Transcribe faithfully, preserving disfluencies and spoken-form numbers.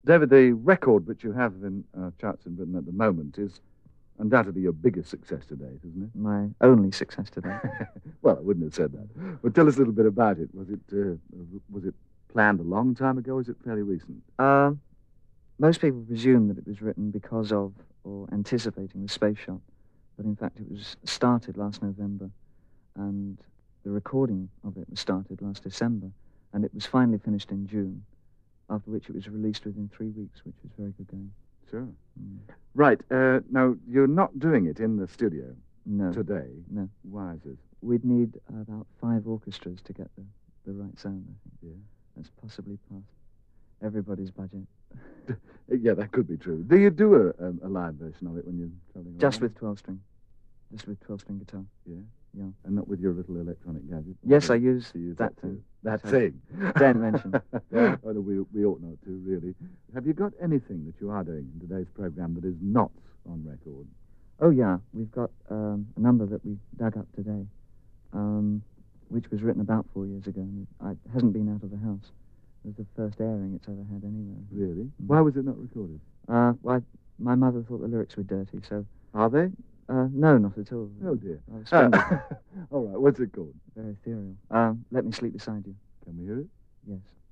David, the record which you have in uh, charts in Britain at the moment is undoubtedly your biggest success to date, isn't it? My only success to date. Well, I wouldn't have said that. But tell us a little bit about it. Was it uh, was it planned a long time ago, or is it fairly recent? Uh, most people presume that it was written because of or anticipating the space shot, but in fact it was started last November, and the recording of it was started last December, and it was finally finished in June, after which it was released within three weeks, which was very good going. Sure. Mm. Right. Uh, now, you're not doing it in the studio No. today. No. Why is it? We'd need about five orchestras to get the, the right sound, I think. Yeah. That's possibly past everybody's budget. Yeah, that could be true. Do you do a, a, a live version of it when you're traveling Just around? with twelve-string. Just with twelve-string guitar. Yeah? Yeah. And not with your little electronic gadget? Yes, Or I use to use that too? thing. That So- thing? Don't mention. Yeah. Oh, no, we, we ought not to, really. Have you got anything that you are doing in today's program that is not on record? Oh, yeah. We've got um, a number that we dug up today, um, which was written about four years ago, and it, it hasn't been out of the house. It was the first airing it's ever had anywhere. Really? Mm. Why was it not recorded? Uh, well, I, my mother thought the lyrics were dirty, so... Are they? Uh, no, not at all. Oh, dear. I was splendid. All right, what's it called? Very ethereal. Um, Let Me Sleep Beside You. Can we hear it? Yes.